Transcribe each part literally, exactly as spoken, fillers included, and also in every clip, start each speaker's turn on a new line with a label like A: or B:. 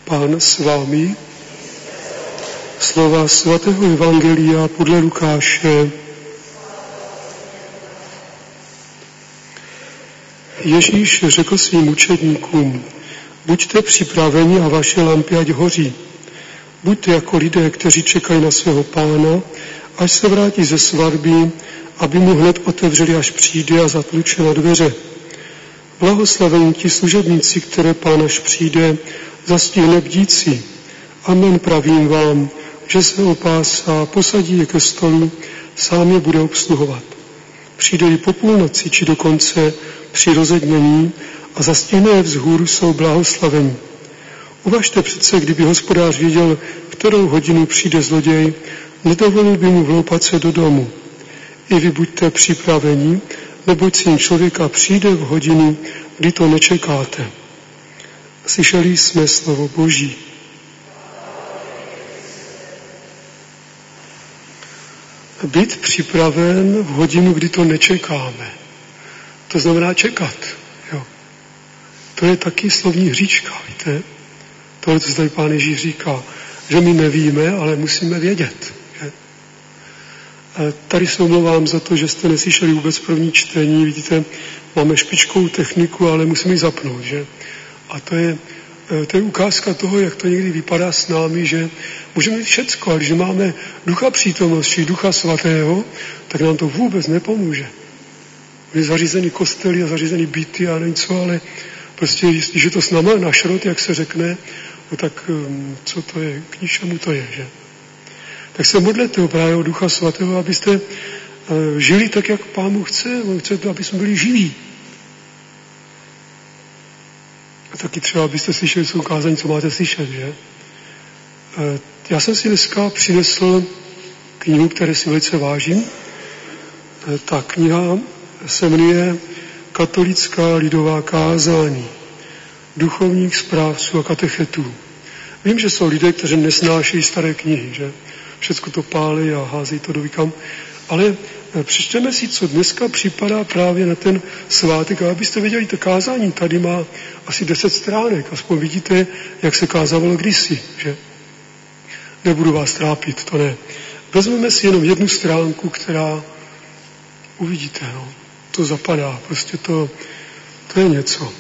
A: Pán s vámi. Slova svatého evangelia podle Lukáše. Ježíš řekl svým učedníkům: buďte připraveni a vaše lampy ať hoří. Buďte jako lidé, kteří čekají na svého Pána, až se vrátí ze svatby, aby mu hned otevřeli, až přijde, a zatluče na dveře. Blahoslavení ti služebníci, které Pán, až přijde, zastihne bdící. Amen, pravím vám, že se opásá, posadí je ke stolu, sám je bude obsluhovat. Přijde-li po půlnoci, či dokonce při rozednění a zastihne je vzhůru, jsou blahoslavení. Uvažte přece, kdyby hospodář věděl, v kterou hodinu přijde zloděj, nedovolil by mu vloupat se do domu. I vy buďte připraveni, neboť syn člověka přijde v hodinu, kdy to nečekáte. Slyšeli jsme slovo Boží. Být připraven v hodinu, kdy to nečekáme. To znamená čekat. Jo. To je taky slovní hříčka, víte? Tohle, co tady Pán Ježíš říká, že my nevíme, ale musíme vědět. Že? Tady se omlouvám za to, že jste neslyšeli vůbec první čtení. Vidíte, máme špičkovou techniku, ale musíme ji zapnout. Že? A to je, to je ukázka toho, jak to někdy vypadá s námi, že můžeme mít všecko, ale když máme ducha přítomnosti, ducha svatého, tak nám to vůbec nepomůže. Je zařízený kostely a zařízený byty a nevím co, ale prostě, když je to s náma na šrot, jak se řekne, no tak co to je, k ničemu to je, že? Tak se modlete právě o Ducha Svatého, abyste uh, žili tak, jak Pán Bůh chce. On chce, aby jsme byli živí. A taky třeba, abyste slyšeli svou kázání, co máte slyšet, že? Uh, já jsem si dneska přinesl knihu, které si velice vážím. Uh, ta kniha se jmenuje Katolická lidová kázání duchovních správců a katechetů. Vím, že jsou lidé, kteří nesnášejí staré knihy, že všecko to pálí a hází to do vykam, ale přečteme si, co dneska připadá právě na ten svátek. A abyste věděli, to kázání tady má asi deset stránek, aspoň vidíte, jak se kázávalo kdysi, že? Nebudu vás trápit, to ne. Vezmeme si jenom jednu stránku, která uvidíte, no. To zapadá, prostě to, to je něco.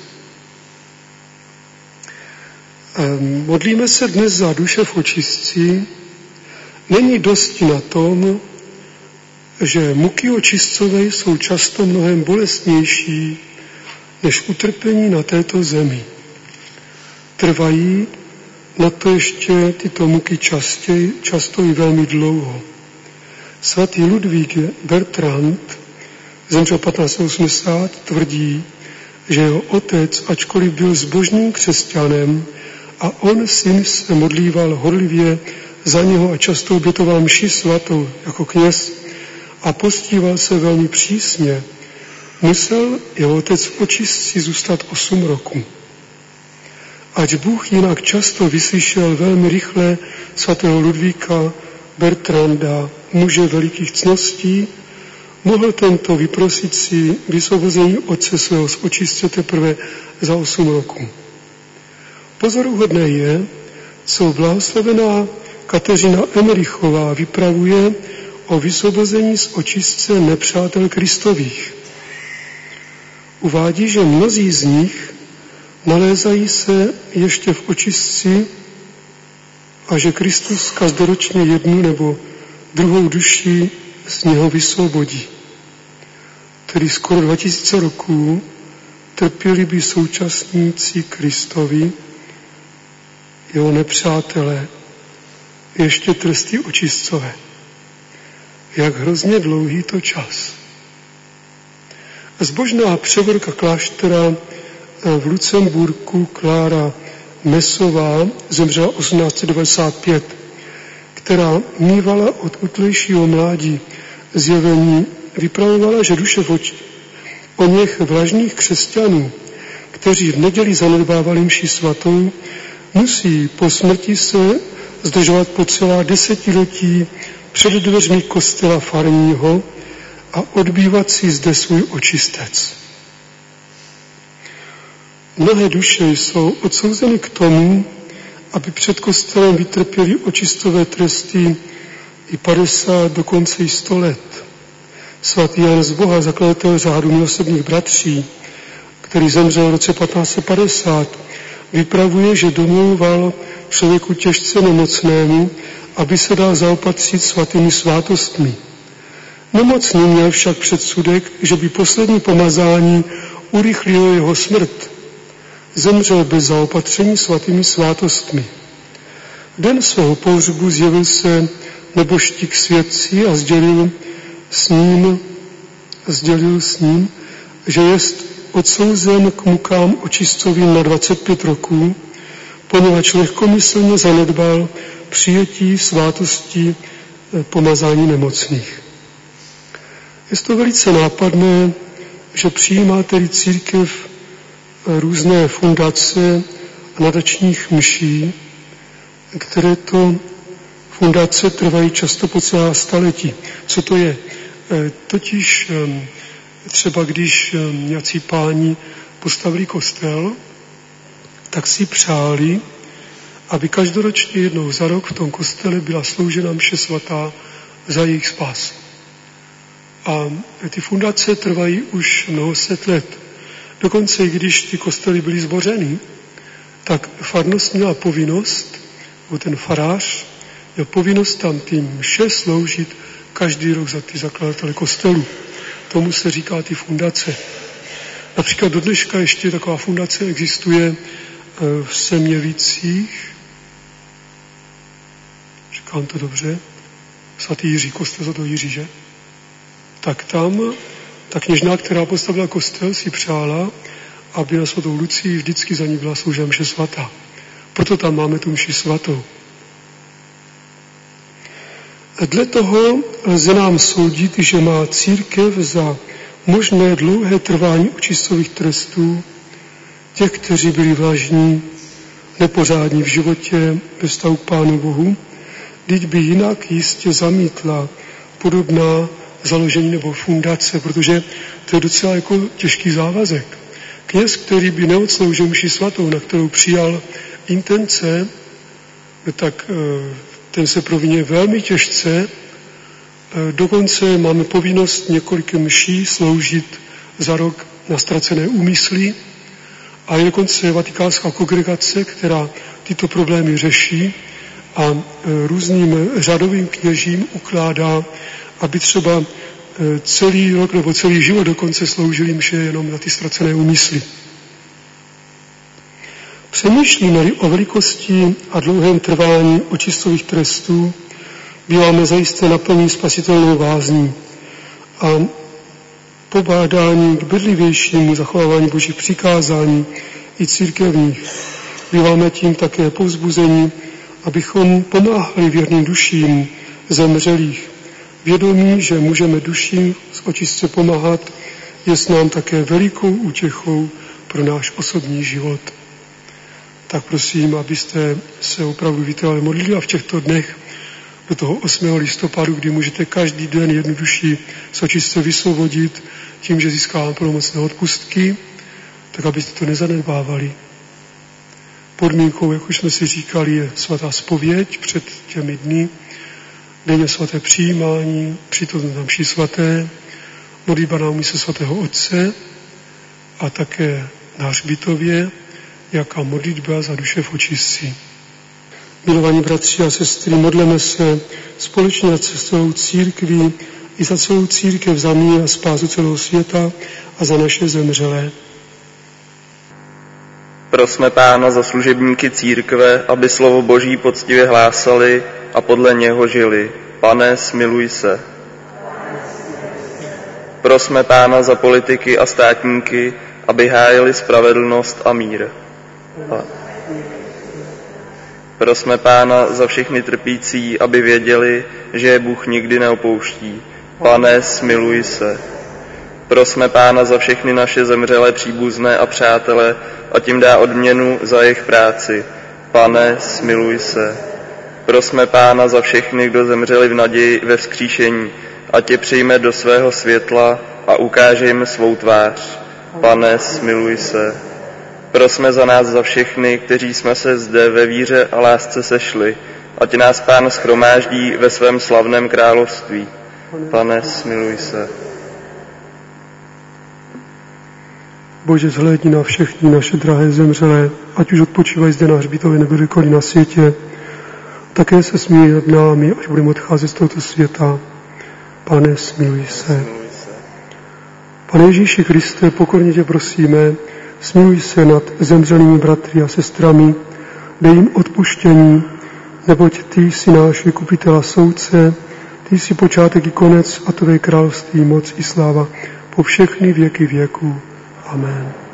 A: Ehm, modlíme se dnes za duše v očistci. Není dosti na tom, že muky očistcové jsou často mnohem bolestnější než utrpení na této zemi. Trvají na to ještě tyto muky častěji, často i velmi dlouho. Svatý Ludvík Bertrand zemřel patnáct set osmdesát, tvrdí, že jeho otec, ačkoliv byl zbožným křesťanem a on, syn, se modlíval horlivě za něho a často obětoval mši svatou jako kněz a postíval se velmi přísně, musel jeho otec v očistci zůstat osm roků. Ač Bůh jinak často vyslyšel velmi rychle svatého Ludvíka Bertranda, muže velikých cností, mohl tento vyprosit si vysvobození otce svého z očistce teprve za osm roků. Pozoruhodné je, co blahoslavená Kateřina Emerichová vypravuje o vysvobození z očistce nepřátel Kristových. Uvádí, že mnozí z nich nalézají se ještě v očistci a že Kristus každoročně jednu nebo druhou duši z něho vysvobodí. Tedy skoro dva tisíce roků trpěli by současníci Kristovi, jeho nepřátelé, ještě trsty očistcové. Jak hrozně dlouhý to čas. Zbožná převorka kláštera v Lucemburku Klára Mesová zemřela osmnáct set devadesát pět, která mívala od útlejšího mládí zjevení, vypravovala, že duše o něch vlažných křesťanů, kteří v neděli zanedbávali mši svatou, musí po smrti se zdržovat po celá desetiletí před dveřmi kostela farního a odbývat si zde svůj očistec. Mnohé duše jsou odsouzeny k tomu, aby před kostelem vytrpěli očistové tresty i padesát, dokonce i sto let. Svatý Jan z Boha, zakladatel řádu milosrdných bratří, který zemřel v roce patnáct set padesát, vypravuje, že domlouval člověku těžce nemocnému, aby se dal zaopatřit svatými svátostmi. Nemocný měl však předsudek, že by poslední pomazání urychlilo jeho smrt. Zemřel bez zaopatření svatými svátostmi. V den svého pohřbu zjevil se nebožtík svědci a sdělil s ním, sdělil s ním, že jest odsouzen k mukám očistovým na dvacet pět roků, poněvadž lehkomyslně zanedbal přijetí svátosti pomazání nemocných. Je to velice nápadné, že přijímá tedy církev různé fundace a nadačních mší, které to fundace trvají často po celá staletí. Co to je? Totiž třeba když nějací páni postavili kostel, tak si přáli, aby každoročně jednou za rok v tom kostele byla sloužena mše svatá za jejich spásu. A ty fundace trvají už mnoho set let. Dokonce i když ty kostely byly zbořeny, tak farnost měla povinnost, nebo ten farář měl povinnost tam ty mše sloužit každý rok za ty zakladatele kostelu. Tomu se říká ty fundace. Například do dneška ještě taková fundace existuje v Seměvicích. Říkám to dobře. Svatý Jiří, kostel za to Jiří, že? Tak tam ta kněžna, která postavila kostel, si přála, aby na svatou Lucii vždycky za ní byla sloužena mše svatá. Proto tam máme tu mši svatou. Dle toho lze nám soudit, že má církev za možné dlouhé trvání očistových trestů těch, kteří byli vlažní, nepořádní v životě ve vztahu k Pánu Bohu, vždyť by jinak jistě zamítla podobná založení nebo fundace, protože to je docela jako těžký závazek. Kněz, který by neodsloužil mši svatou, na kterou přijal intence, tak ten se provině velmi těžce. Dokonce máme povinnost několik mší sloužit za rok na ztracené úmysly a je dokonce vatikánská kongregace, která tyto problémy řeší a různým řadovým kněžím ukládá, aby třeba celý rok nebo celý život dokonce sloužili mše jenom na ty ztracené úmysly. Přemýšlíme-li o velikosti a dlouhém trvání očistových trestů, býváme zajisté naplní spasitelnou vázní a pobádání k bedlivějšímu zachovávání božích přikázání i církevních. Býváme tím také povzbuzení, abychom pomáhali věrným duším zemřelých. Vědomí, že můžeme duším z očistce pomáhat, je s nám také velikou útěchou pro náš osobní život. Tak prosím, abyste se opravdu vytrvale modlili a v těchto dnech do toho osmého listopadu, kdy můžete každý den jednu duši z očistce vysvobodit tím, že získávám plnomocné odpustky, tak abyste to nezanedbávali. Podmínkou, jak už jsme si říkali, je svatá zpověď před těmi dny, denně svaté přijímání, přítomnost na mši svaté, modlitba na úmysl svatého Otce a také na hřbitově, jaká modlitba za duše v očistci. Milovaní bratři a sestry, modleme se společně za celou církví i za celou církev, za mír a spásu celého světa a za naše zemřelé.
B: Prosme Pána za služebníky církve, aby slovo Boží poctivě hlásali a podle něho žili. Pane, smiluj se. Prosme Pána za politiky a státníky, aby hájili spravedlnost a mír. A prosme Pána za všechny trpící, aby věděli, že je Bůh nikdy neopouští. Pane, smiluj se. Prosme Pána za všechny naše zemřelé příbuzné a přátele a tím dá odměnu za jejich práci. Pane, smiluj se. Prosme Pána za všechny, kdo zemřeli v naději ve vzkříšení, a tě přijme do svého světla a ukáže jim svou tvář. Pane, smiluj se. Prosme za nás za všechny, kteří jsme se zde ve víře a lásce sešli, ať nás Pán shromáždí ve svém slavném království. Pane, smiluj se.
A: Bože, zhlédni na všechny naše drahé zemřelé, ať už odpočívají zde na hřbitově nebo kdekoliv na světě. Také se smíj nad námi, až budeme odcházet z tohoto světa. Pane, smiluj se. Pane Ježíši Kriste, pokorně tě prosíme, smiluj se nad zemřelými bratry a sestrami, dej jim odpuštění, neboť ty jsi náš vykupitel a soudce, ty jsi počátek i konec a tvé království, moc i sláva po všechny věky věků. Amen.